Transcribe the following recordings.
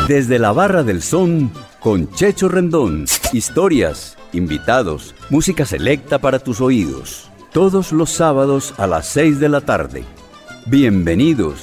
Desde la Barra del Son con Checho Rendón. Historias, invitados, música selecta para tus oídos. Todos los sábados a las 6 de la tarde. Bienvenidos.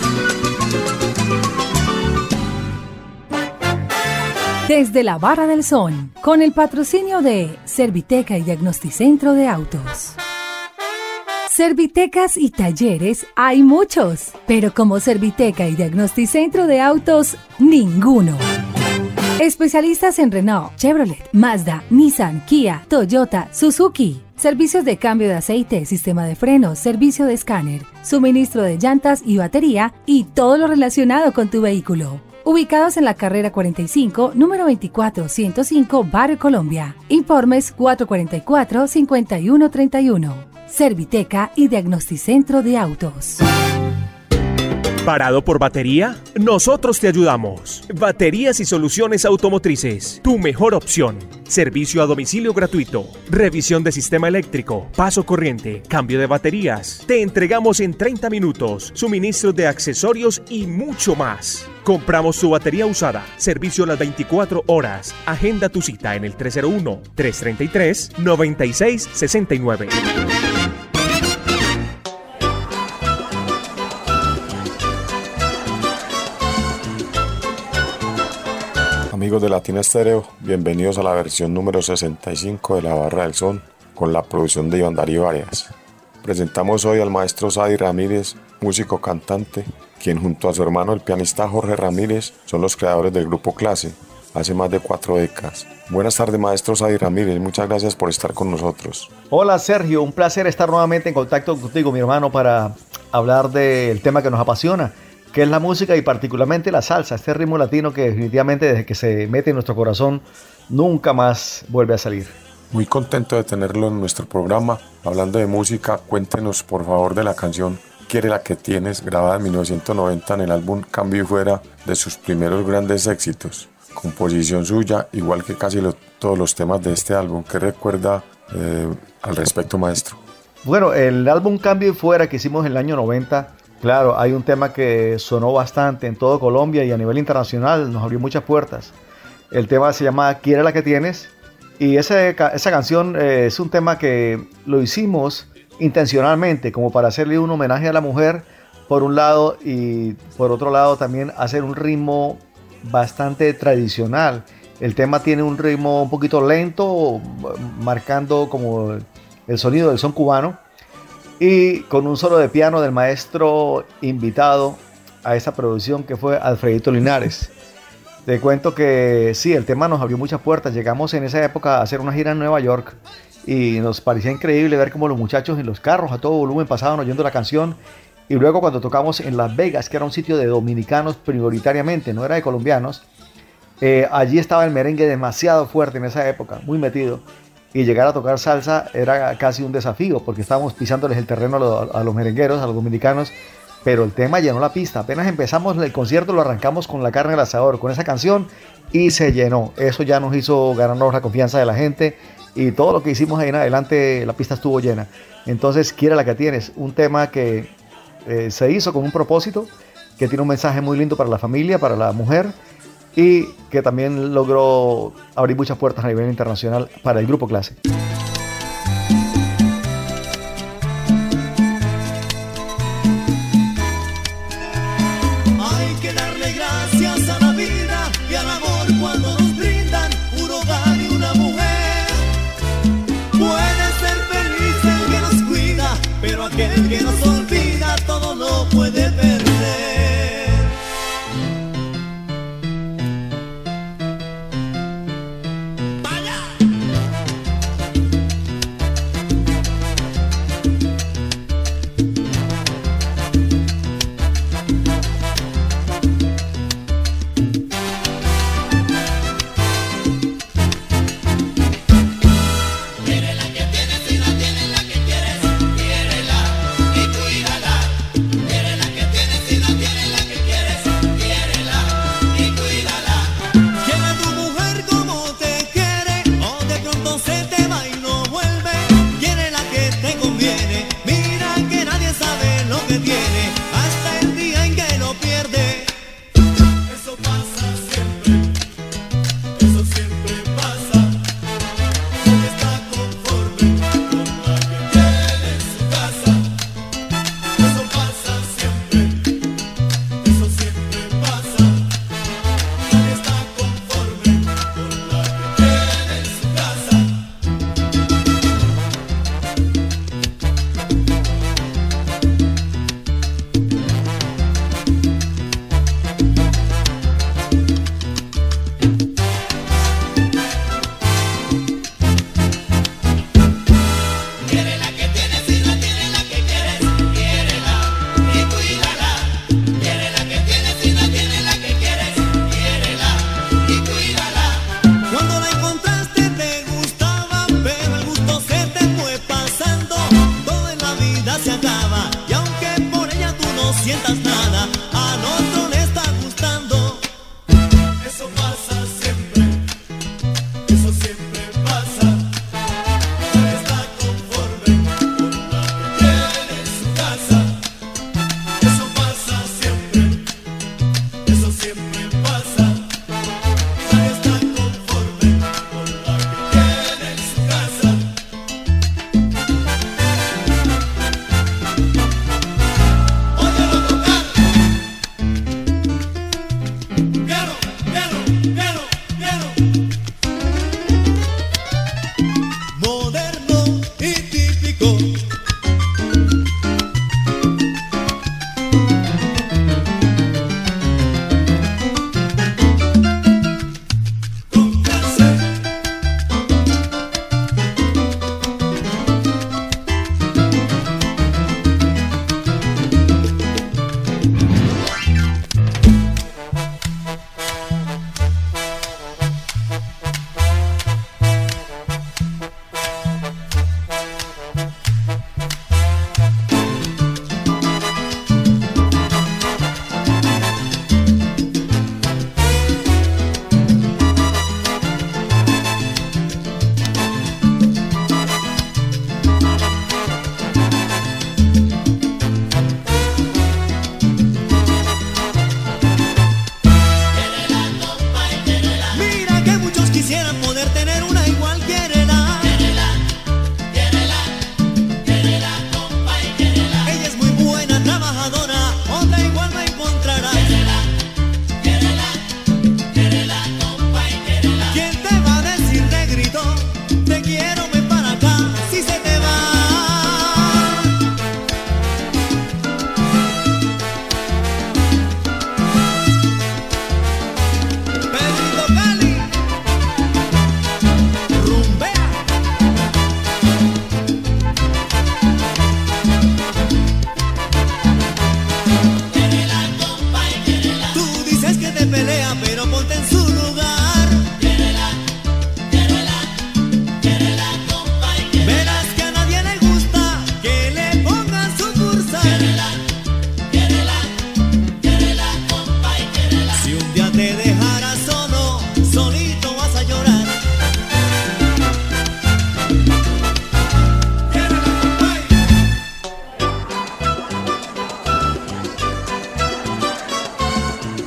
Desde la Barra del Son, con el patrocinio de Serviteca y Diagnosticentro de Autos. Servitecas y talleres hay muchos, pero como Serviteca y Diagnosticentro de Autos, ninguno. Especialistas en Renault, Chevrolet, Mazda, Nissan, Kia, Toyota, Suzuki. Servicios de cambio de aceite, sistema de frenos, servicio de escáner, suministro de llantas y batería y todo lo relacionado con tu vehículo. Ubicados en la carrera 45, número 24105, Barrio Colombia. Informes 444-5131. Serviteca y Diagnosticentro de Autos. ¿Parado por batería? Nosotros te ayudamos. Baterías y soluciones automotrices, tu mejor opción. Servicio a domicilio gratuito, revisión de sistema eléctrico, paso corriente, cambio de baterías. Te entregamos en 30 minutos, suministro de accesorios y mucho más. Compramos tu batería usada, servicio a las 24 horas. Agenda tu cita en el 301-333-9669. Amigos de Latina Estéreo, bienvenidos a la versión número 65 de La Barra del Son, con la producción de Iván Darío Arias. Presentamos hoy al maestro Sadi Ramírez, músico cantante, quien junto a su hermano el pianista Jorge Ramírez son los creadores del grupo Clase, hace más de 4 décadas. Buenas tardes, maestro Sadi Ramírez, muchas gracias por estar con nosotros. Hola Sergio, un placer estar nuevamente en contacto contigo, mi hermano, para hablar del tema que nos apasiona, que es la música y particularmente la salsa, este ritmo latino que definitivamente desde que se mete en nuestro corazón nunca más vuelve a salir. Muy contento de tenerlo en nuestro programa. Hablando de música, cuéntenos por favor de la canción Quiere la que tienes, grabada en 1990 en el álbum Cambio y Fuera, de sus primeros grandes éxitos. Composición suya, igual que casi todos los temas de este álbum. ¿Qué recuerda al respecto, maestro? Bueno, el álbum Cambio y Fuera que hicimos en el año 90, claro, hay un tema que sonó bastante en todo Colombia y a nivel internacional, nos abrió muchas puertas. El tema se llama Quiere la que tienes y esa canción es un tema que lo hicimos intencionalmente como para hacerle un homenaje a la mujer por un lado y por otro lado también hacer un ritmo bastante tradicional. El tema tiene un ritmo un poquito lento, marcando como el sonido del son cubano, y con un solo de piano del maestro invitado a esa producción que fue Alfredito Linares. Te cuento que sí, el tema nos abrió muchas puertas. Llegamos en esa época a hacer una gira en Nueva York y nos parecía increíble ver cómo los muchachos en los carros a todo volumen pasaban oyendo la canción. Y luego cuando tocamos en Las Vegas, que era un sitio de dominicanos prioritariamente, no era de colombianos, allí estaba el merengue demasiado fuerte en esa época, muy metido. Y llegar a tocar salsa era casi un desafío porque estábamos pisándoles el terreno a los merengueros, a los dominicanos. Pero el tema llenó la pista. Apenas empezamos el concierto, lo arrancamos con la carne al asador, con esa canción, y se llenó. Eso ya nos hizo ganarnos la confianza de la gente y todo lo que hicimos ahí en adelante, la pista estuvo llena. Entonces, Quiere la que tienes, un tema que se hizo con un propósito, que tiene un mensaje muy lindo para la familia, para la mujer, y que también logró abrir muchas puertas a nivel internacional para el grupo Clase. Hay que darle gracias a la vida y al amor cuando nos brindan un hogar y una mujer. Puede ser feliz el que nos cuida, pero aquel que nos olvida todo lo puede perder.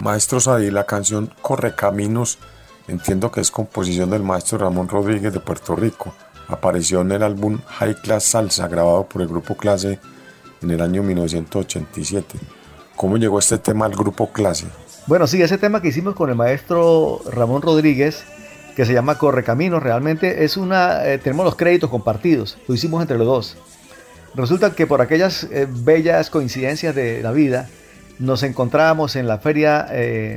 Maestro Sadi, la canción Correcaminos, entiendo que es composición del maestro Ramón Rodríguez de Puerto Rico. Apareció en el álbum High Class Salsa, grabado por el Grupo Clase en el año 1987. ¿Cómo llegó este tema al Grupo Clase? Bueno, sí, ese tema que hicimos con el maestro Ramón Rodríguez, que se llama Correcaminos, realmente es tenemos los créditos compartidos, lo hicimos entre los dos. Resulta que por aquellas bellas coincidencias de la vida, nos encontrábamos en la feria,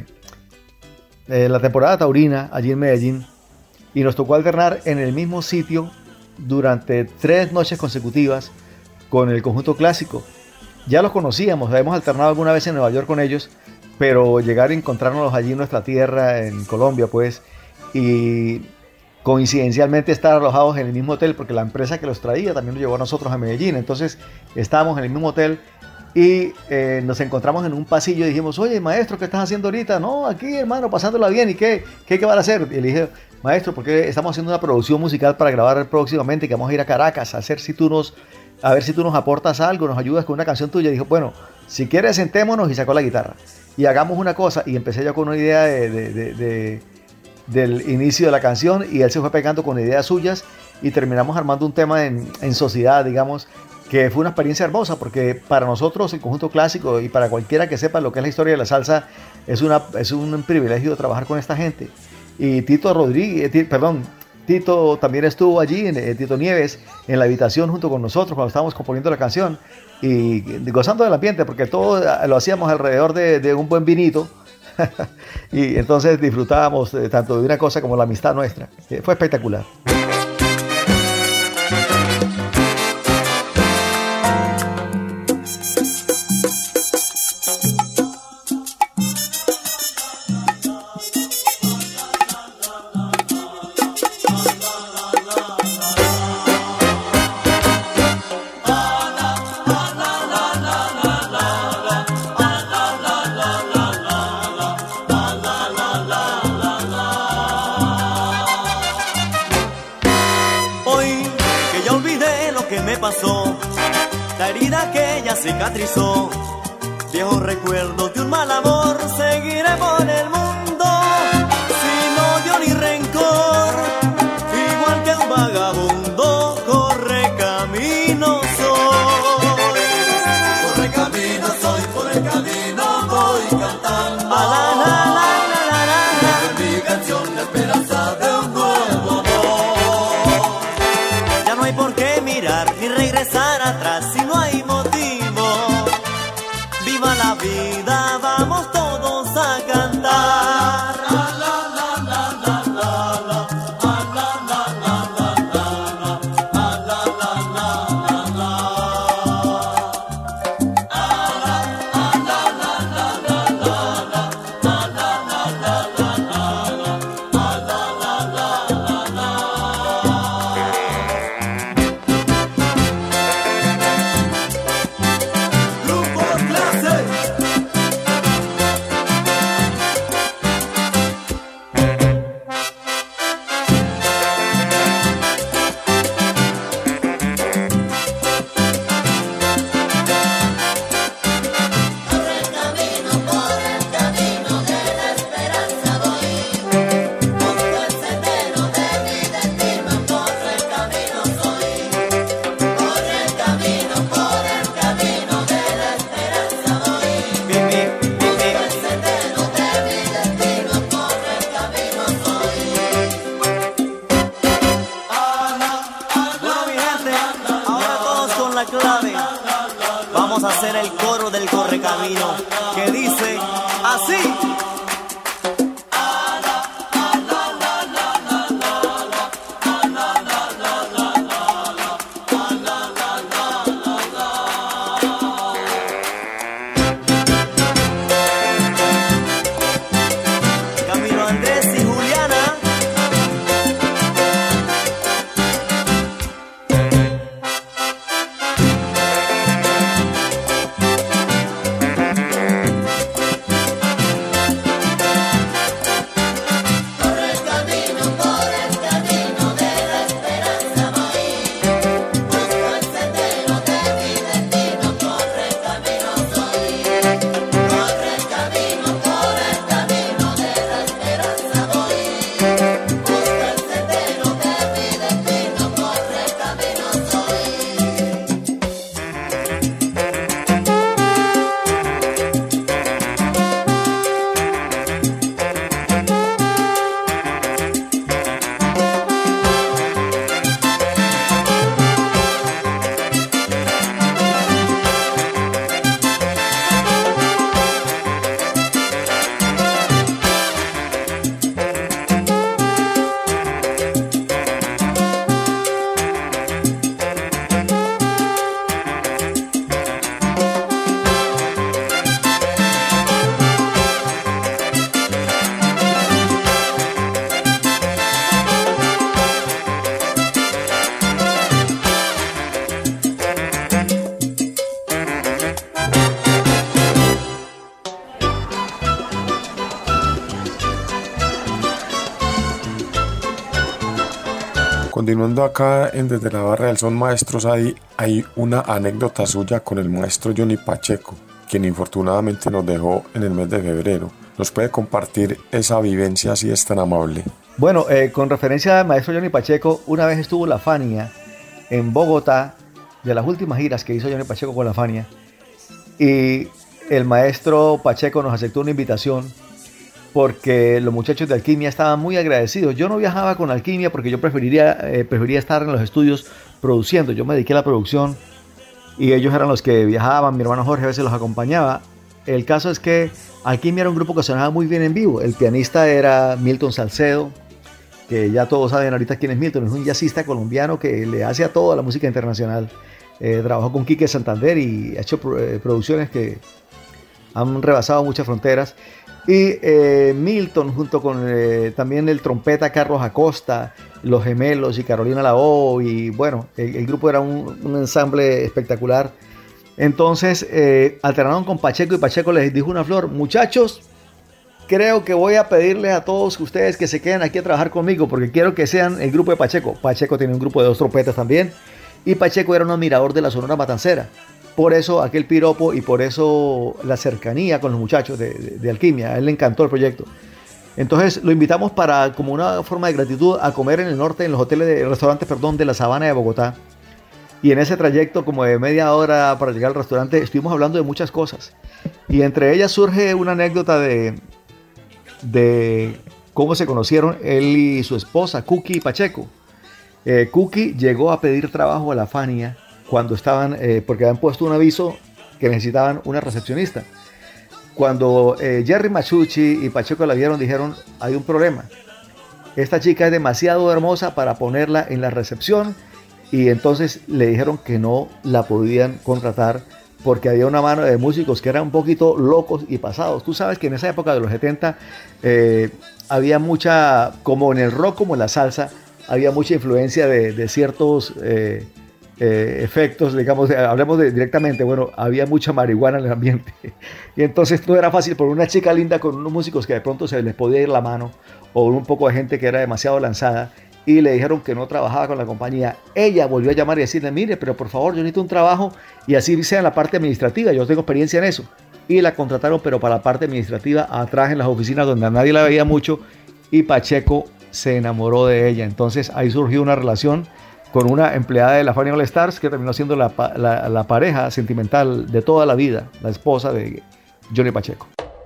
la temporada taurina, allí en Medellín, y nos tocó alternar en el mismo sitio durante 3 noches consecutivas con el conjunto clásico. Ya los conocíamos, habíamos alternado alguna vez en Nueva York con ellos, pero llegar a encontrarnos allí en nuestra tierra, en Colombia, pues, y coincidencialmente estar alojados en el mismo hotel, porque la empresa que los traía también nos llevó a nosotros a Medellín. Entonces estábamos en el mismo hotel y nos encontramos en un pasillo y dijimos: oye, maestro, ¿qué estás haciendo ahorita? No, aquí, hermano, pasándola bien. ¿Y qué van a hacer? Y le dije: maestro, porque estamos haciendo una producción musical para grabar próximamente, que vamos a ir a Caracas a ver si tú nos aportas algo, nos ayudas con una canción tuya. Y dijo: bueno, si quieres, sentémonos. Y sacó la guitarra y hagamos una cosa. Y empecé yo con una idea del inicio de la canción, y él se fue pegando con ideas suyas y terminamos armando un tema en sociedad, digamos, que fue una experiencia hermosa, porque para nosotros, el conjunto clásico, y para cualquiera que sepa lo que es la historia de la salsa, es un privilegio trabajar con esta gente. Y Tito también estuvo allí, Tito Nieves, en la habitación junto con nosotros cuando estábamos componiendo la canción y gozando del ambiente, porque todo lo hacíamos alrededor de un buen vinito. Y entonces disfrutábamos tanto de una cosa como la amistad nuestra. Fue espectacular. La herida que ya cicatrizó, viejos recuerdos de un mal amor, seguiré por el mundo sin odio ni rencor, igual que un vagabundo, corre camino soy, por el camino voy cantando, mi canción, la esperanza de un nuevo amor. Ya no hay por qué mirar ni regresar atrás si no hay motivo. Viva la vida, vamos todos a cantar. Vamos a hacer el coro del Correcamino, que dice así. Camilo Andrés y Juliana. Continuando acá Desde la Barra del Son, maestro Sadi, hay una anécdota suya con el maestro Johnny Pacheco, quien infortunadamente nos dejó en el mes de febrero. ¿Nos puede compartir esa vivencia si es tan amable? Bueno, con referencia al maestro Johnny Pacheco, una vez estuvo la Fania en Bogotá, de las últimas giras que hizo Johnny Pacheco con la Fania, y el maestro Pacheco nos aceptó una invitación porque los muchachos de Alquimia estaban muy agradecidos. Yo no viajaba con Alquimia porque yo prefería estar en los estudios produciendo. Yo me dediqué a la producción y ellos eran los que viajaban. Mi hermano Jorge a veces los acompañaba. El caso es que Alquimia era un grupo que sonaba muy bien en vivo. El pianista era Milton Salcedo, que ya todos saben ahorita quién es Milton. Es un jazzista colombiano que le hace a toda la música internacional. Trabajó con Quique Santander y ha hecho producciones que han rebasado muchas fronteras. Y Milton, junto con también el trompeta Carlos Acosta, los Gemelos y Carolina Lao, y bueno, el grupo era un ensamble espectacular. Entonces alternaron con Pacheco y Pacheco les dijo una flor: muchachos, creo que voy a pedirles a todos ustedes que se queden aquí a trabajar conmigo porque quiero que sean el grupo de Pacheco. Pacheco tiene un grupo de 2 trompetas también y Pacheco era un admirador de la Sonora Matancera. Por eso aquel piropo y por eso la cercanía con los muchachos de Alquimia. A él le encantó el proyecto. Entonces lo invitamos para, como una forma de gratitud, a comer en el norte, en los restaurantes de la Sabana de Bogotá. Y en ese trayecto, como de media hora para llegar al restaurante, estuvimos hablando de muchas cosas. Y entre ellas surge una anécdota de cómo se conocieron él y su esposa, Cookie Pacheco. Cookie llegó a pedir trabajo a la Fania cuando estaban, porque habían puesto un aviso que necesitaban una recepcionista. Cuando Jerry Machucci y Pacheco la vieron, dijeron: hay un problema. Esta chica es demasiado hermosa para ponerla en la recepción, y entonces le dijeron que no la podían contratar porque había una mano de músicos que eran un poquito locos y pasados. Tú sabes que en esa época de los 70 había mucha, como en el rock como en la salsa, había mucha influencia de ciertos efectos, digamos, hablemos directamente, bueno, había mucha marihuana en el ambiente y entonces no era fácil por una chica linda con unos músicos que de pronto se les podía ir la mano, o un poco de gente que era demasiado lanzada, y le dijeron que no trabajaba con la compañía. Ella volvió a llamar y decirle: mire, pero por favor, yo necesito un trabajo, y así sea en la parte administrativa, yo tengo experiencia en eso. Y la contrataron, pero para la parte administrativa, atrás en las oficinas donde a nadie la veía mucho, y Pacheco se enamoró de ella. Entonces ahí surgió una relación con una empleada de la Fania All Stars que terminó siendo la pareja sentimental de toda la vida, la esposa de Johnny Pacheco.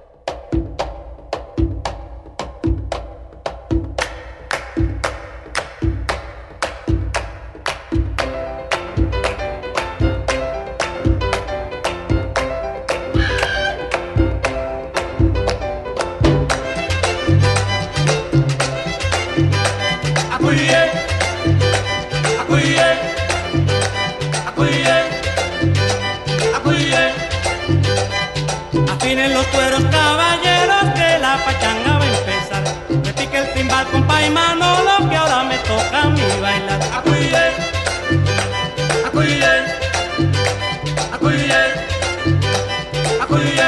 Afinen los cueros, caballeros, que la pachanga va a empezar. Me pique el timbal, compa y Manolo, que ahora me toca a mí bailar. Acuye, acuye, acuye, acuye.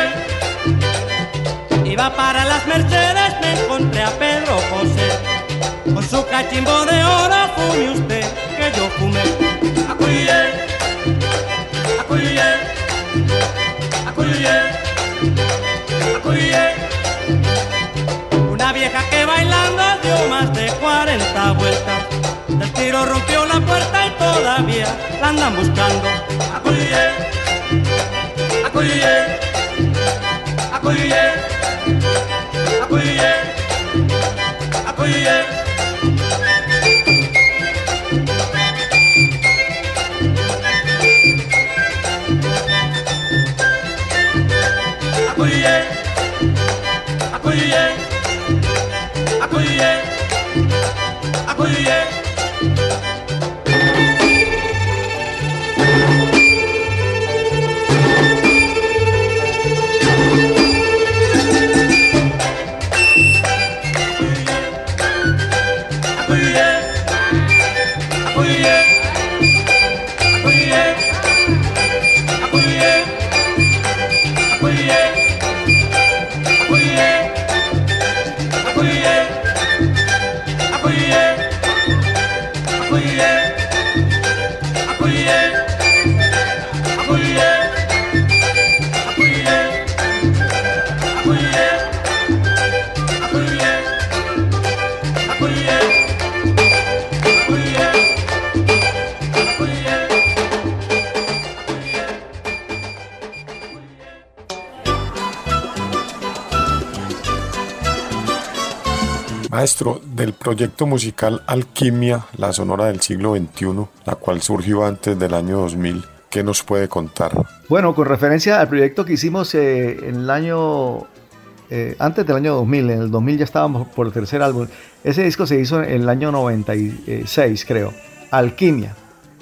Iba para las Mercedes, me encontré a Pedro José. Con su cachimbo de oro, fume usted, que yo fumé. Acuye, acuye, acuye, acuye. Una vieja que bailando dio más de 40 vueltas. Del tiro rompió la puerta y todavía la andan buscando. Acuye, acuye, acuye, acuye, acuye. Acuye, acuye, acuye, acuye. Maestro, del proyecto musical Alquimia, la sonora del siglo XXI, la cual surgió antes del año 2000, ¿qué nos puede contar? Bueno, con referencia al proyecto que hicimos en el año, antes del año 2000, en el 2000 ya estábamos por el tercer álbum. Ese disco se hizo en el año 96, creo, Alquimia.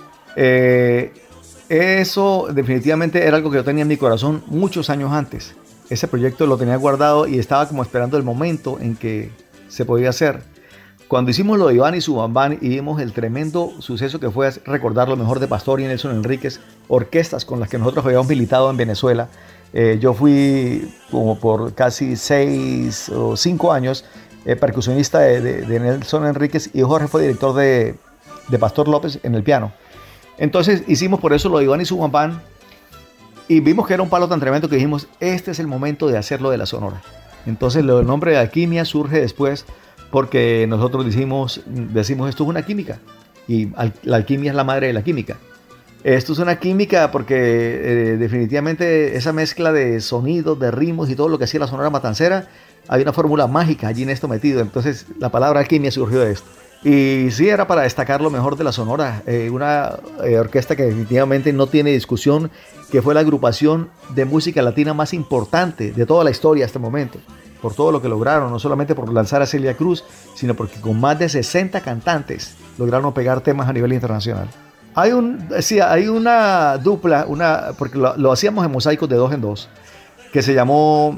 Eso definitivamente era algo que yo tenía en mi corazón muchos años antes. Ese proyecto lo tenía guardado y estaba como esperando el momento en que se podía hacer. Cuando hicimos lo de Iván y su Bambán y vimos el tremendo suceso que fue recordar lo mejor de Pastor y Nelson Enríquez, orquestas con las que nosotros habíamos militado en Venezuela. Yo fui como por casi 6 o 5 años percusionista de Nelson Enríquez, y Jorge fue director de Pastor López en el piano. Entonces hicimos por eso lo de Iván y su Bambán y vimos que era un palo tan tremendo que dijimos, este es el momento de hacerlo de la Sonora. Entonces el nombre de Alquimia surge después porque nosotros decimos esto es una química, y la alquimia es la madre de la química. Esto es una química porque definitivamente esa mezcla de sonidos, de ritmos y todo lo que hacía la Sonora Matancera, hay una fórmula mágica allí en esto metido. Entonces la palabra alquimia surgió de esto. Y sí, era para destacar lo mejor de la Sonora, una orquesta que definitivamente no tiene discusión, que fue la agrupación de música latina más importante de toda la historia hasta el momento, por todo lo que lograron, no solamente por lanzar a Celia Cruz, sino porque con más de 60 cantantes lograron pegar temas a nivel internacional. Hay una dupla, porque lo hacíamos en mosaicos de 2 en 2, que se llamó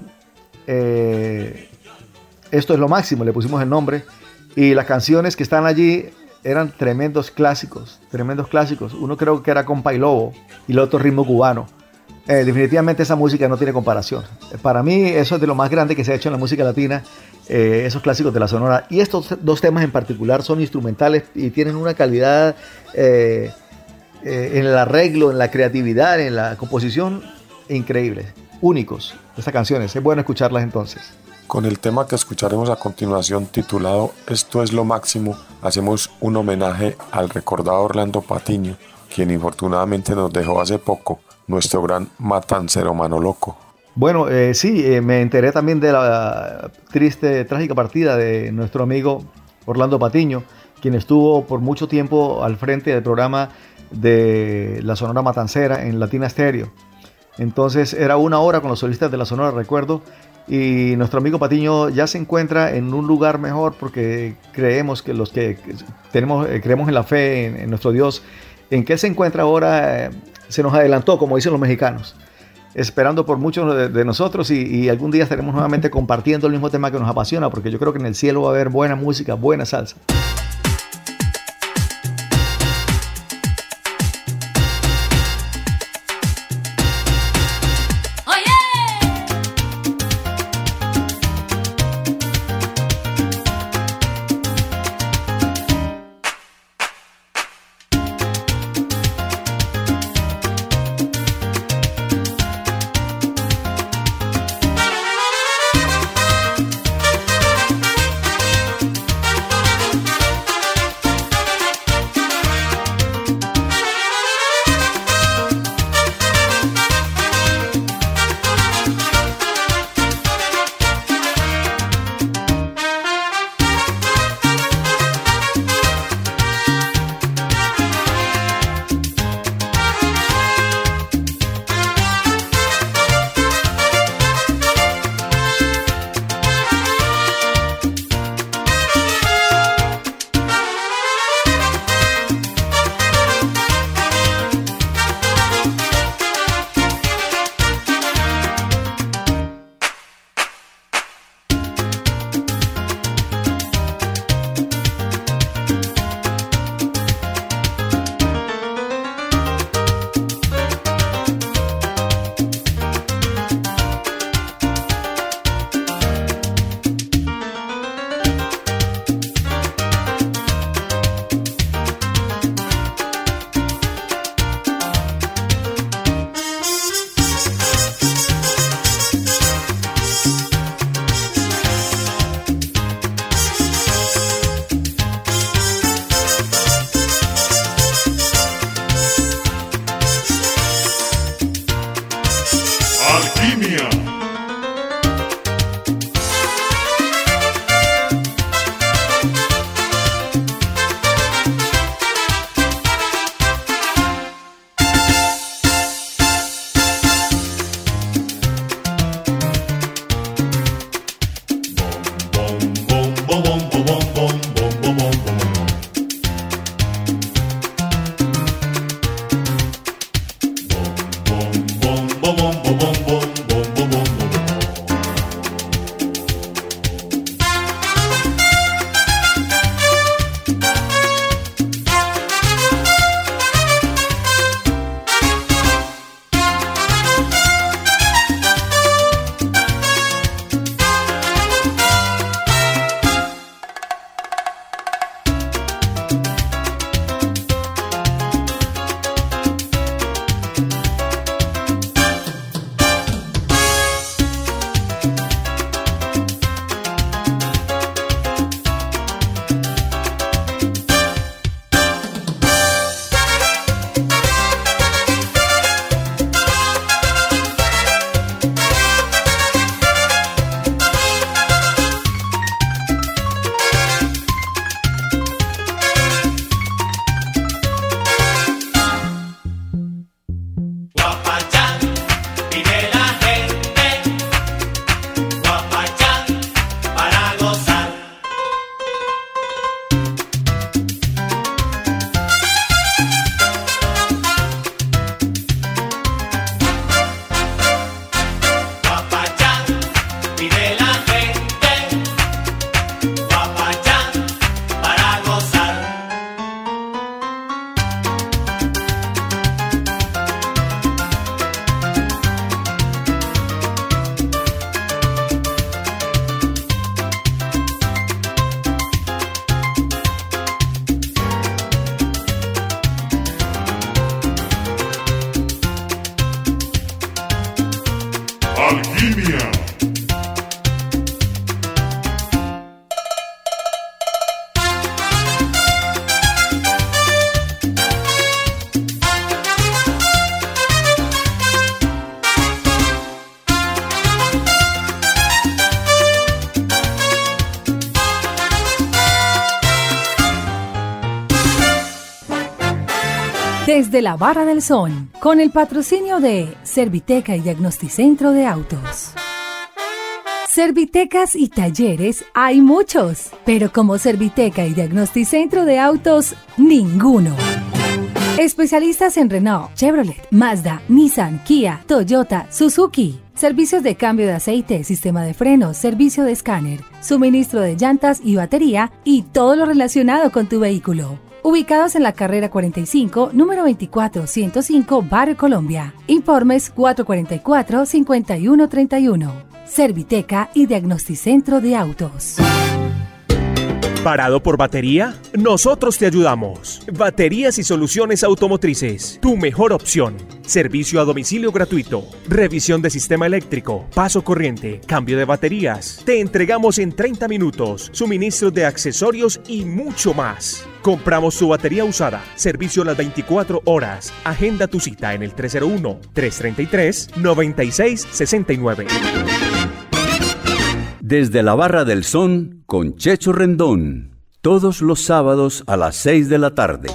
Esto es lo máximo, le pusimos el nombre, y las canciones que están allí eran tremendos clásicos. Uno creo que era Compa y Lobo, y el otro Ritmo Cubano. Definitivamente esa música no tiene comparación. Para mí eso es de lo más grande que se ha hecho en la música latina, esos clásicos de la Sonora. Y estos 2 temas en particular son instrumentales y tienen una calidad en el arreglo, en la creatividad, en la composición increíble, únicos estas canciones. Es bueno escucharlas entonces. Con el tema que escucharemos a continuación, titulado Esto es lo máximo, hacemos un homenaje al recordado Orlando Patiño, quien infortunadamente nos dejó hace poco, nuestro gran matancero mano loco. Bueno, me enteré también de la trágica partida de nuestro amigo Orlando Patiño, quien estuvo por mucho tiempo al frente del programa de la Sonora Matancera en Latina Stereo. Entonces era 1 hora con los solistas de la Sonora, recuerdo, y nuestro amigo Patiño ya se encuentra en un lugar mejor, porque creemos que los que creemos en la fe, en nuestro Dios, en que él se encuentra ahora, se nos adelantó, como dicen los mexicanos, esperando por muchos de nosotros, y algún día estaremos nuevamente compartiendo el mismo tema que nos apasiona, porque yo creo que en el cielo va a haber buena música, buena salsa. Desde la Barra del Son, con el patrocinio de Serviteca y Diagnosticentro de Autos. Servitecas y talleres hay muchos, pero como Serviteca y Diagnosticentro de Autos, ninguno. Especialistas en Renault, Chevrolet, Mazda, Nissan, Kia, Toyota, Suzuki. Servicios de cambio de aceite, sistema de frenos, servicio de escáner, suministro de llantas y batería y todo lo relacionado con tu vehículo. Ubicados en la carrera 45, número 24105, Barrio Colombia. Informes 444-5131. Serviteca y Diagnosticentro de Autos. ¿Parado por batería? Nosotros te ayudamos. Baterías y soluciones automotrices. Tu mejor opción. Servicio a domicilio gratuito. Revisión de sistema eléctrico. Paso corriente. Cambio de baterías. Te entregamos en 30 minutos. Suministro de accesorios y mucho más. Compramos tu batería usada. Servicio las 24 horas. Agenda tu cita en el 301-333-9669. Desde la Barra del Son con Checho Rendón, todos los sábados a las 6 de la tarde.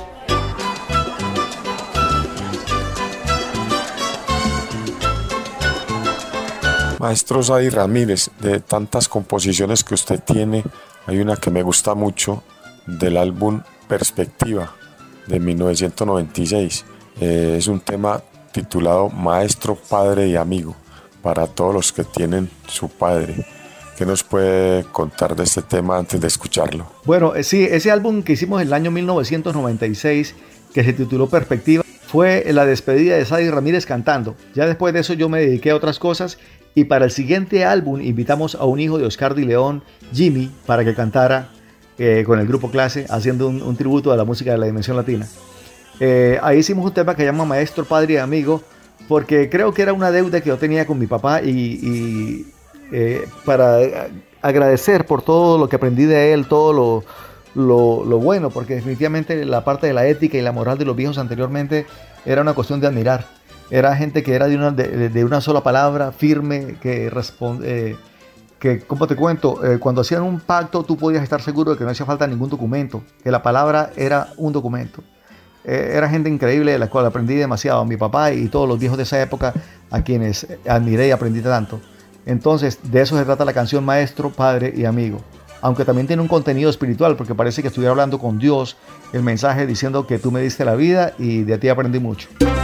Maestro Sadi Ramírez, de tantas composiciones que usted tiene, hay una que me gusta mucho del álbum Perspectiva de 1996. Es un tema titulado Maestro, Padre y Amigo, para todos los que tienen su padre. ¿Qué nos puede contar de este tema antes de escucharlo? Bueno, sí, ese álbum que hicimos en el año 1996, que se tituló Perspectiva, fue la despedida de Sadi Ramírez cantando. Ya después de eso yo me dediqué a otras cosas y para el siguiente álbum invitamos a un hijo de Oscar Di León, Jimmy, para que cantara con el grupo Clase, haciendo un tributo a la música de la Dimensión Latina. Ahí hicimos un tema que se llama Maestro, Padre y Amigo, porque creo que era una deuda que yo tenía con mi papá y para agradecer por todo lo que aprendí de él, todo lo bueno, porque definitivamente la parte de la ética y la moral de los viejos anteriormente era una cuestión de admirar. Era gente que era de una sola palabra, firme, que responde, que, ¿cómo te cuento? Cuando hacían un pacto tú podías estar seguro de que no hacía falta ningún documento, que la palabra era un documento. Era gente increíble de la cual aprendí demasiado, mi papá y todos los viejos de esa época a quienes admiré y aprendí tanto. Entonces, de eso se trata la canción Maestro, Padre y Amigo. Aunque también tiene un contenido espiritual, porque parece que estuviera hablando con Dios, el mensaje diciendo que tú me diste la vida y de ti aprendí mucho.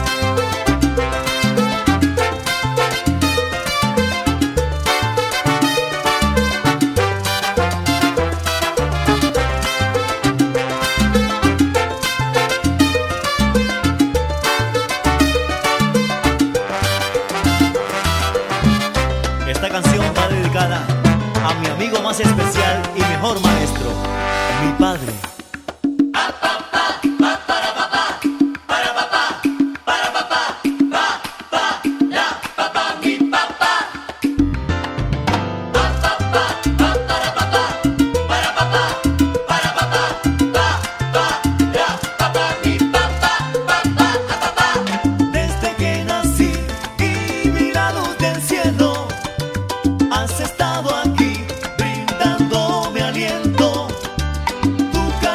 A mi amigo más especial y mejor maestro, mi padre. Desde que nací y mi lado del cielo, has estado aquí brindándome aliento. Tu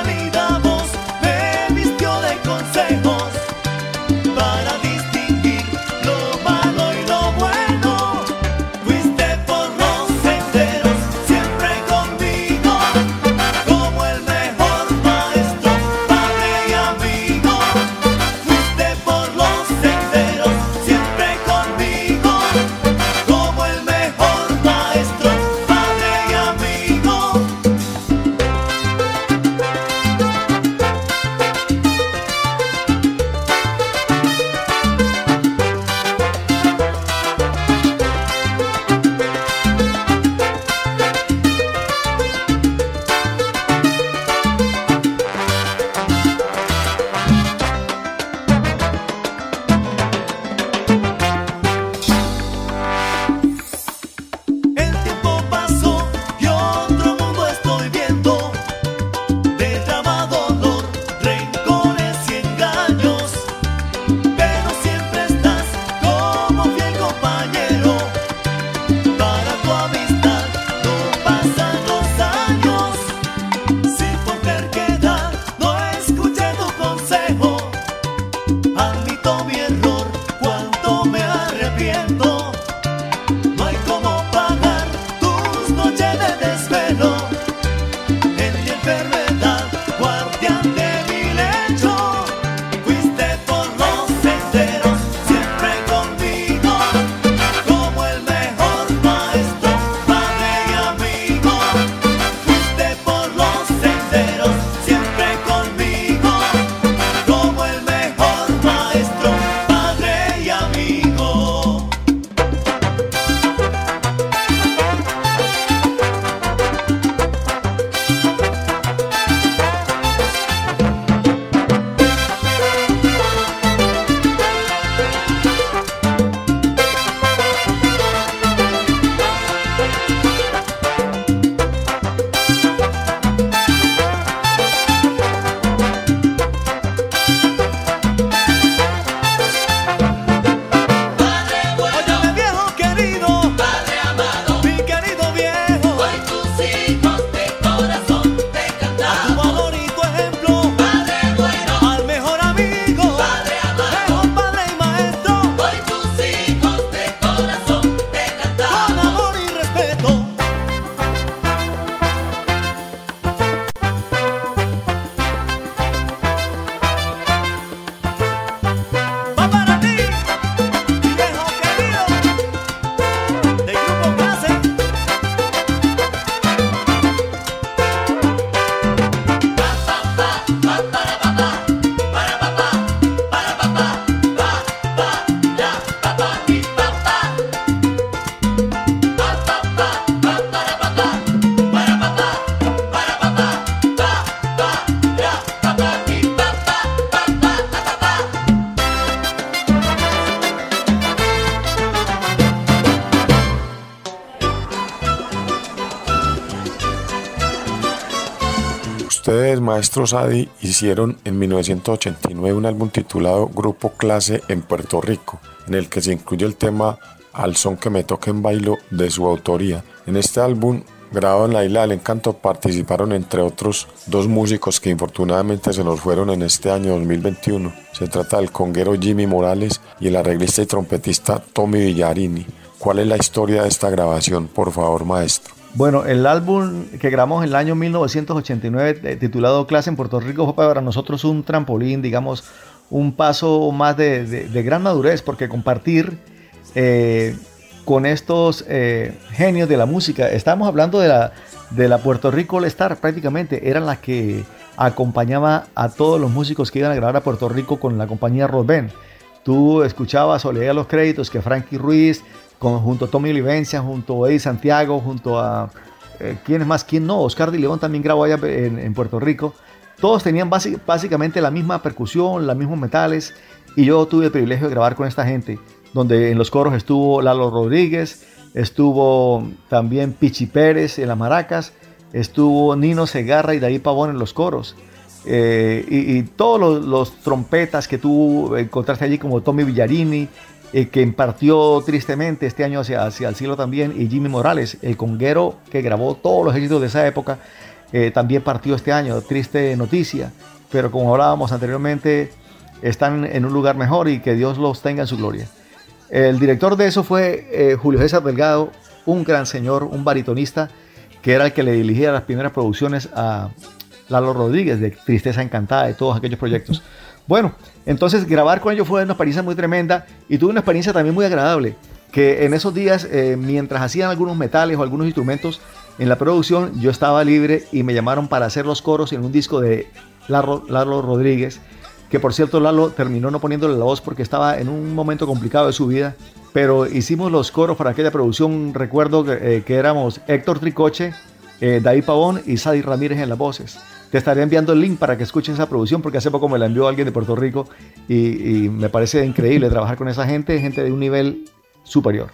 Ustedes, maestro Sadi, hicieron en 1989 un álbum titulado Grupo Clase en Puerto Rico, en el que se incluye el tema Al son que me toquen bailo de su autoría. En este álbum, grabado en la Isla del Encanto, participaron entre otros dos músicos que infortunadamente se nos fueron en este año 2021. Se trata del conguero Jimmy Morales y el arreglista y trompetista Tommy Villarini. ¿Cuál es la historia de esta grabación, por favor, maestro? Bueno, el álbum que grabamos en el año 1989, titulado Clase en Puerto Rico, fue para nosotros un trampolín, digamos, un paso más de gran madurez, porque compartir con estos genios de la música, estamos hablando de la Puerto Rico All Star, prácticamente, eran las que acompañaba a todos los músicos que iban a grabar a Puerto Rico con la compañía Rock Band. Tú escuchabas o leías los créditos que Frankie Ruiz, junto a Tommy Olivencia, junto a Eddie Santiago, junto a ¿quién es más? ¿Quién no? Oscar de León también grabó allá en Puerto Rico. Todos tenían básicamente la misma percusión, los mismos metales, y yo tuve el privilegio de grabar con esta gente, donde en los coros estuvo Lalo Rodríguez, estuvo también Pichi Pérez en las maracas, estuvo Nino Segarra y David Pavón en los coros. Y todos los trompetas que tú encontraste allí, como Tommy Villarini, que impartió tristemente este año hacia el cielo también, y Jimmy Morales, el conguero que grabó todos los éxitos de esa época, también partió este año, triste noticia, pero como hablábamos anteriormente, están en un lugar mejor y que Dios los tenga en su gloria. El director de eso fue Julio César Delgado, un gran señor, un baritonista, que era el que le dirigía las primeras producciones a Lalo Rodríguez, de Tristeza Encantada, de todos aquellos proyectos. Bueno, entonces grabar con ellos fue una experiencia muy tremenda, y tuve una experiencia también muy agradable, que en esos días, mientras hacían algunos metales o algunos instrumentos en la producción, yo estaba libre y me llamaron para hacer los coros en un disco de Lalo Rodríguez, que por cierto Lalo terminó no poniéndole la voz porque estaba en un momento complicado de su vida, pero hicimos los coros para aquella producción. Recuerdo que éramos Héctor Tricoche, David Pavón y Sadi Ramírez en las voces. Te estaré enviando el link para que escuchen esa producción, porque hace poco me la envió alguien de Puerto Rico y me parece increíble trabajar con esa gente de un nivel superior.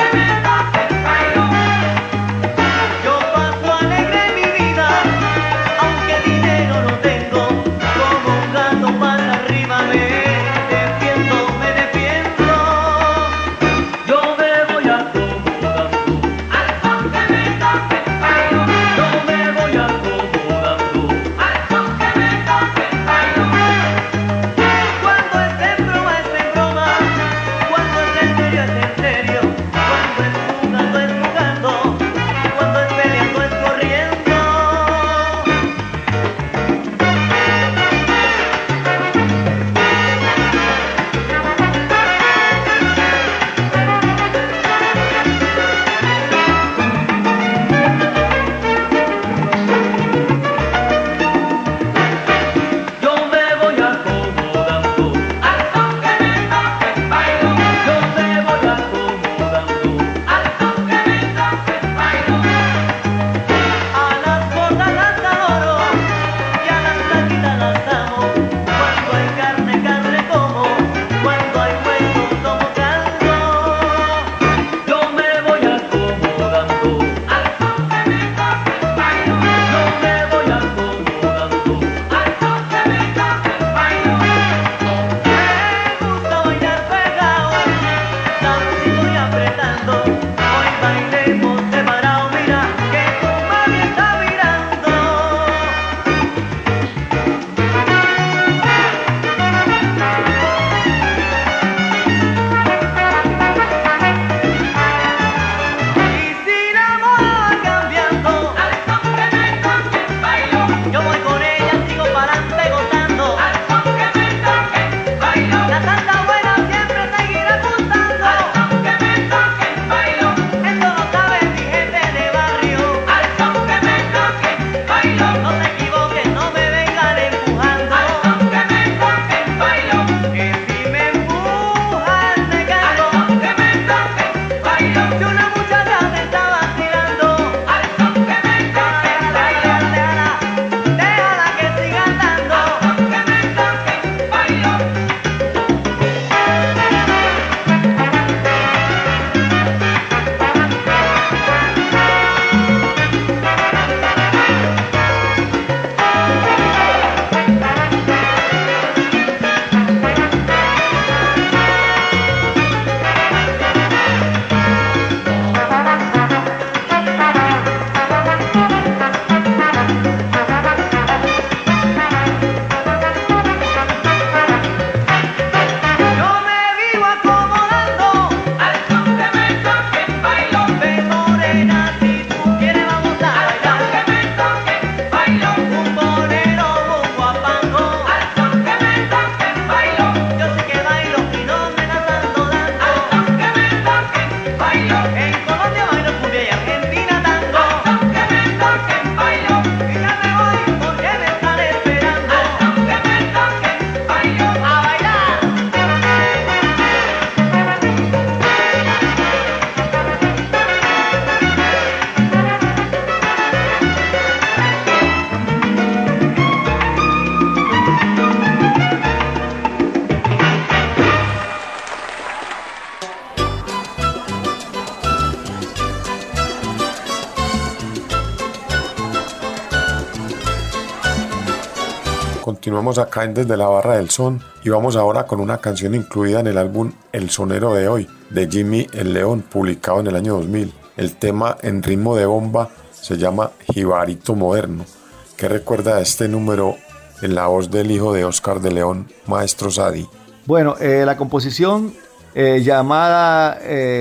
Yo paso alegre mi vida Continuamos acá en Desde la Barra del Son y vamos ahora con una canción incluida en el álbum El Sonero de Hoy de Jimmy el León, publicado en el año 2000. El tema en ritmo de bomba se llama Jibarito Moderno. ¿Qué recuerda de este número en la voz del hijo de Oscar de León, Maestro Sadi? Bueno, la composición llamada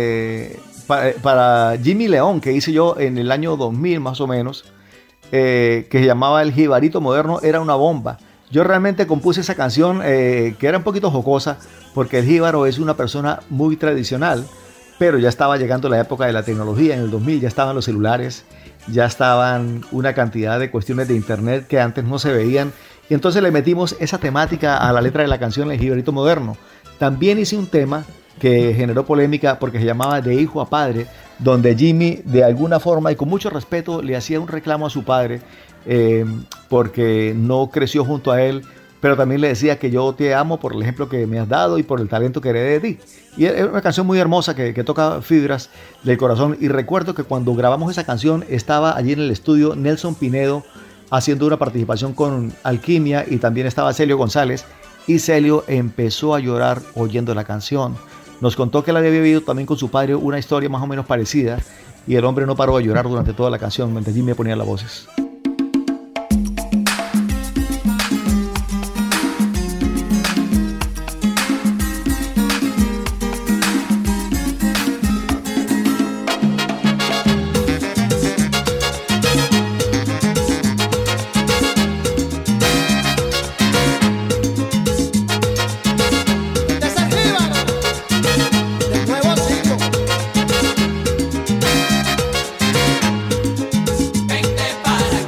para Jimmy León, que hice yo en el año 2000 más o menos, que se llamaba El Jibarito Moderno, era una bomba. Yo realmente compuse esa canción que era un poquito jocosa, porque el jíbaro es una persona muy tradicional, pero ya estaba llegando la época de la tecnología. En el 2000 ya estaban los celulares, ya estaban una cantidad de cuestiones de internet que antes no se veían, y entonces le metimos esa temática a la letra de la canción El Jibarito Moderno. También hice un tema que generó polémica porque se llamaba De Hijo a Padre, donde Jimmy de alguna forma y con mucho respeto le hacía un reclamo a su padre porque no creció junto a él, pero también le decía que yo te amo por el ejemplo que me has dado y por el talento que heredé de ti. Y es una canción muy hermosa que toca fibras del corazón. Y recuerdo que cuando grabamos esa canción estaba allí en el estudio Nelson Pinedo haciendo una participación con Alquimia, y también estaba Celio González, y Celio empezó a llorar oyendo la canción. Nos contó que él había vivido también con su padre una historia más o menos parecida, y el hombre no paró de llorar durante toda la canción mientras Jimmy ponía las voces. Vente para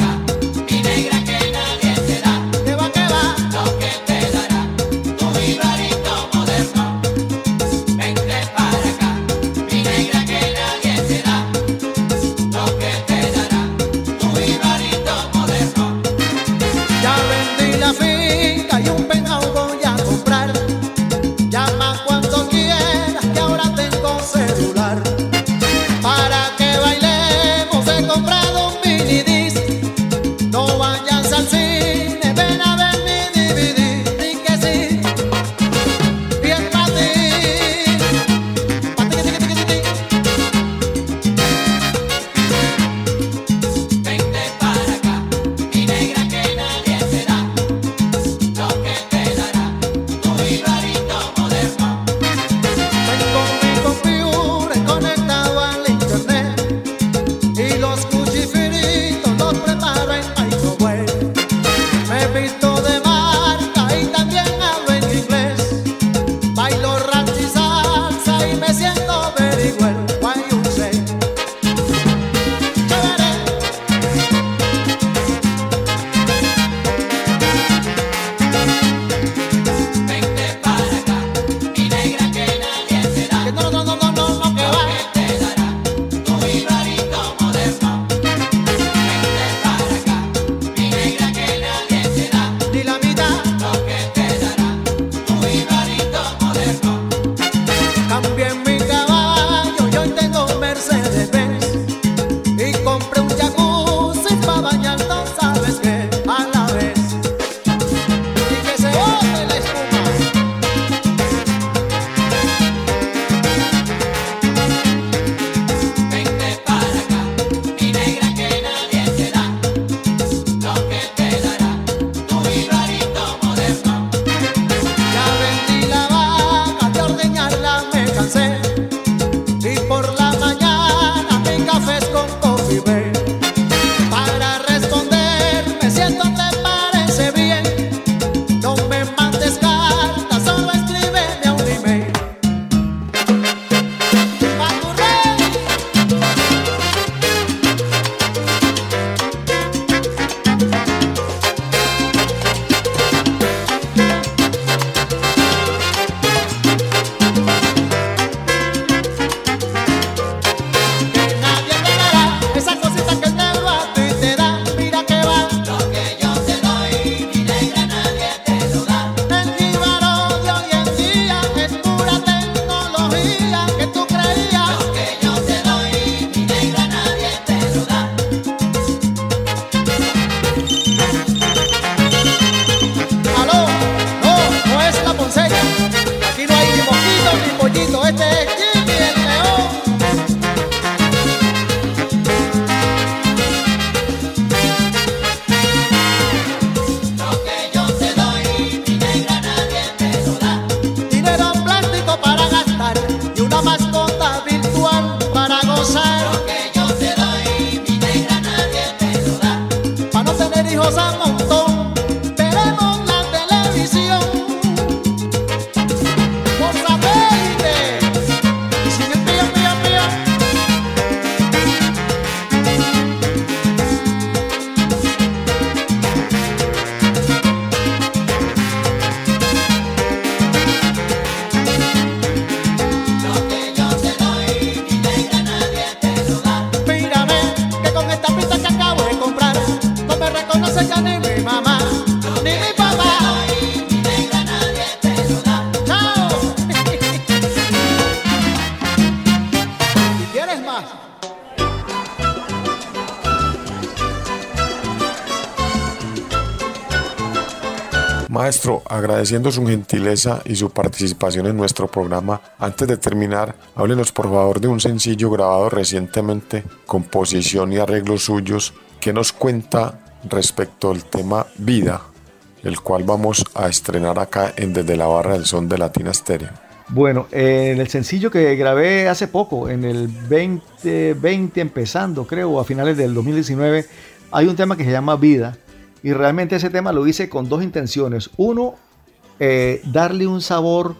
Maestro, agradeciendo su gentileza y su participación en nuestro programa, antes de terminar, háblenos por favor de un sencillo grabado recientemente, composición y arreglos suyos, que nos cuenta respecto al tema Vida, el cual vamos a estrenar acá en Desde la Barra del Son de Latina Stereo. Bueno, en el sencillo que grabé hace poco, en el 2020 empezando, creo, a finales del 2019, hay un tema que se llama Vida. Y realmente ese tema lo hice con dos intenciones. Uno, darle un sabor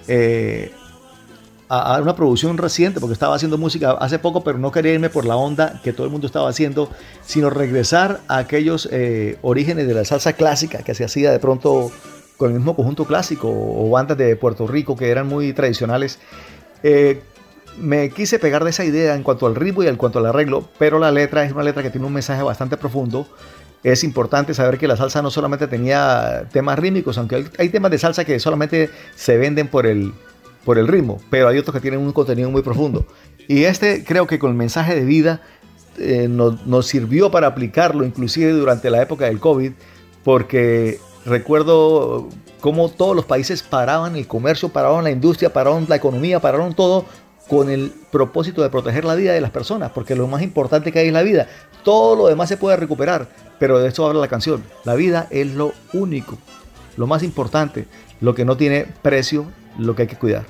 a una producción reciente, porque estaba haciendo música hace poco, pero no quería irme por la onda que todo el mundo estaba haciendo, sino regresar a aquellos orígenes de la salsa clásica que se hacía de pronto con el mismo conjunto clásico o bandas de Puerto Rico que eran muy tradicionales. Me quise pegar de esa idea en cuanto al ritmo y en cuanto al arreglo, pero la letra es una letra que tiene un mensaje bastante profundo. Es importante saber que la salsa no solamente tenía temas rítmicos, aunque hay temas de salsa que solamente se venden por el ritmo, pero hay otros que tienen un contenido muy profundo. Y creo que con el mensaje de vida nos sirvió para aplicarlo, inclusive durante la época del COVID, porque recuerdo cómo todos los países paraban el comercio, paraban la industria, paraban la economía, pararon todo con el propósito de proteger la vida de las personas, porque lo más importante que hay es la vida. Todo lo demás se puede recuperar, pero de eso habla la canción. La vida es lo único, lo más importante, lo que no tiene precio, lo que hay que cuidar.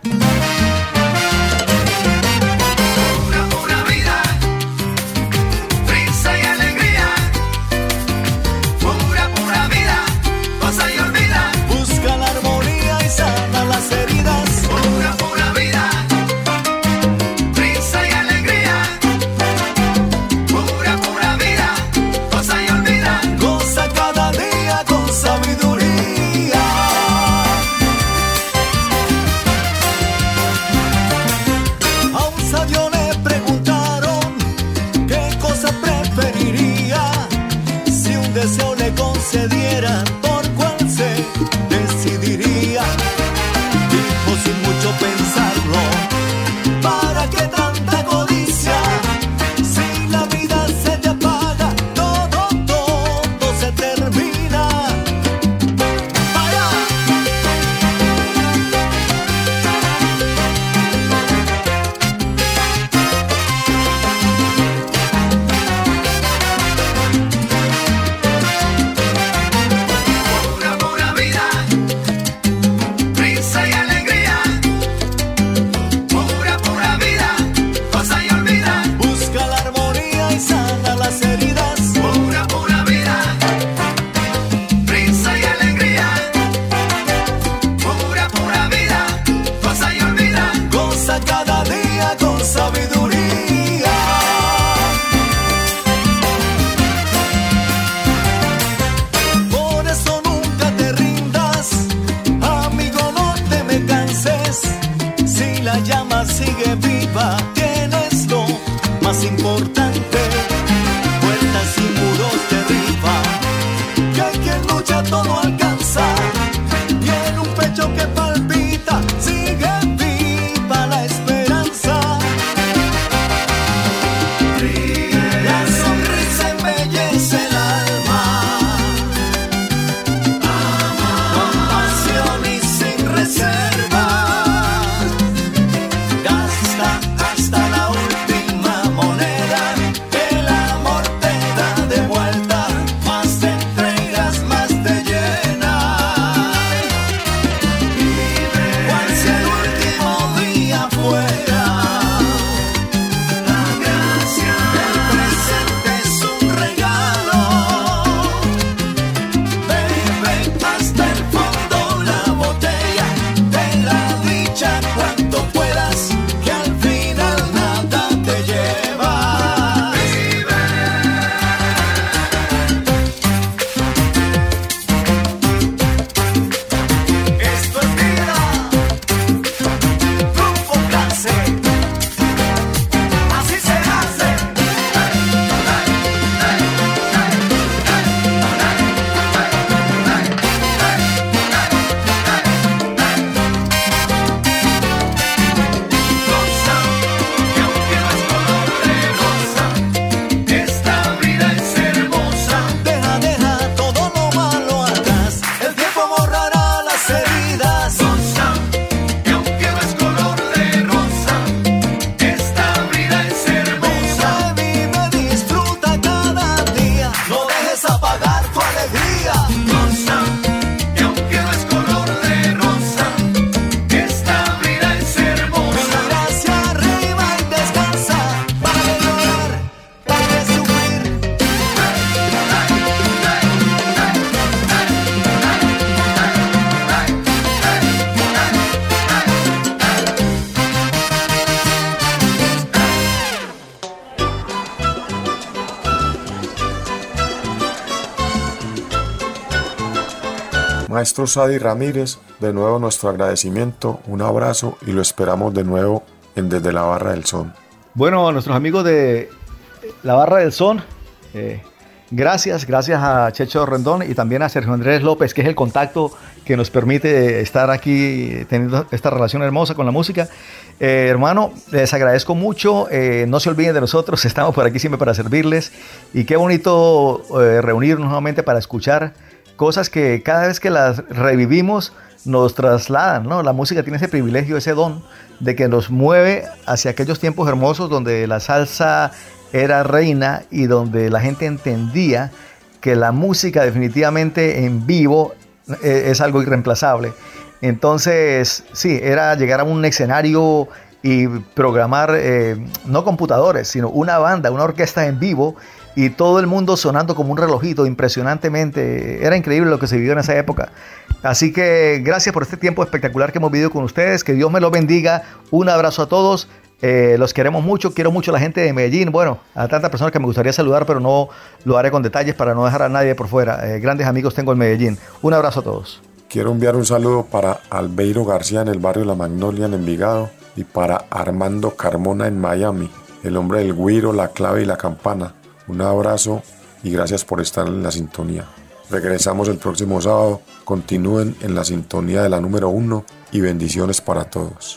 Maestro Sadi Ramírez, de nuevo nuestro agradecimiento, un abrazo y lo esperamos de nuevo en Desde la Barra del Son. Bueno, a nuestros amigos de la Barra del Son, gracias a Checho Rendón y también a Sergio Andrés López, que es el contacto que nos permite estar aquí teniendo esta relación hermosa con la música. Hermano, les agradezco mucho, no se olviden de nosotros, estamos por aquí siempre para servirles y qué bonito reunirnos nuevamente para escuchar cosas que cada vez que las revivimos nos trasladan, ¿no? La música tiene ese privilegio, ese don de que nos mueve hacia aquellos tiempos hermosos donde la salsa era reina y donde la gente entendía que la música definitivamente en vivo es algo irreemplazable. Entonces, sí, era llegar a un escenario y programar no computadores, sino una banda, una orquesta en vivo y todo el mundo sonando como un relojito impresionantemente. Era increíble lo que se vivió en esa época. Así que gracias por este tiempo espectacular que hemos vivido con ustedes. Que Dios me los bendiga. Un abrazo a todos. Los queremos mucho. Quiero mucho a la gente de Medellín. Bueno, a tantas personas que me gustaría saludar, pero no lo haré con detalles para no dejar a nadie por fuera. Grandes amigos tengo en Medellín. Un abrazo a todos. Quiero enviar un saludo para Albeiro García en el barrio La Magnolia en Envigado y para Armando Carmona en Miami, el hombre del güiro, la clave y la campana. Un abrazo y gracias por estar en la sintonía. Regresamos el próximo sábado. Continúen en la sintonía de la número 1 y bendiciones para todos.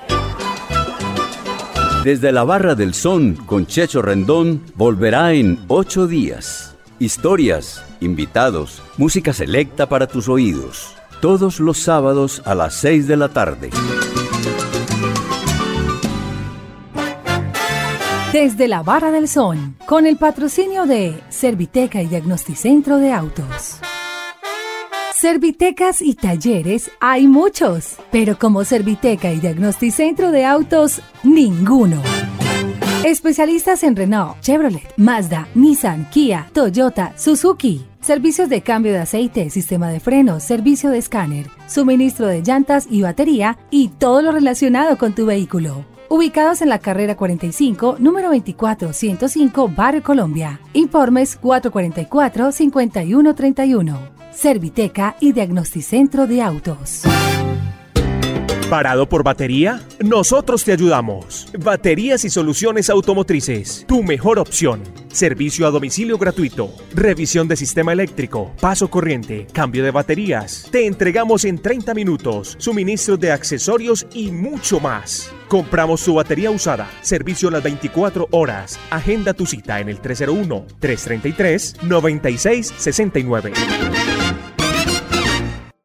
Desde la Barra del Son con Checho Rendón volverá en 8 días. Historias, invitados, música selecta para tus oídos. Todos los sábados a las 6 de la tarde. Desde la Barra del Son, con el patrocinio de Serviteca y Diagnosticentro de Autos. Servitecas y talleres hay muchos, pero como Serviteca y Diagnosticentro de Autos, ninguno. Especialistas en Renault, Chevrolet, Mazda, Nissan, Kia, Toyota, Suzuki. Servicios de cambio de aceite, sistema de frenos, servicio de escáner, suministro de llantas y batería y todo lo relacionado con tu vehículo. Ubicados en la carrera 45, número 24105, Barrio Colombia. Informes 444-5131. Serviteca y Diagnosticentro de Autos. ¿Parado por batería? Nosotros te ayudamos. Baterías y soluciones automotrices. Tu mejor opción. Servicio a domicilio gratuito. Revisión de sistema eléctrico. Paso corriente. Cambio de baterías. Te entregamos en 30 minutos. Suministro de accesorios y mucho más. Compramos su batería usada. Servicio las 24 horas. Agenda tu cita en el 301-333-9669.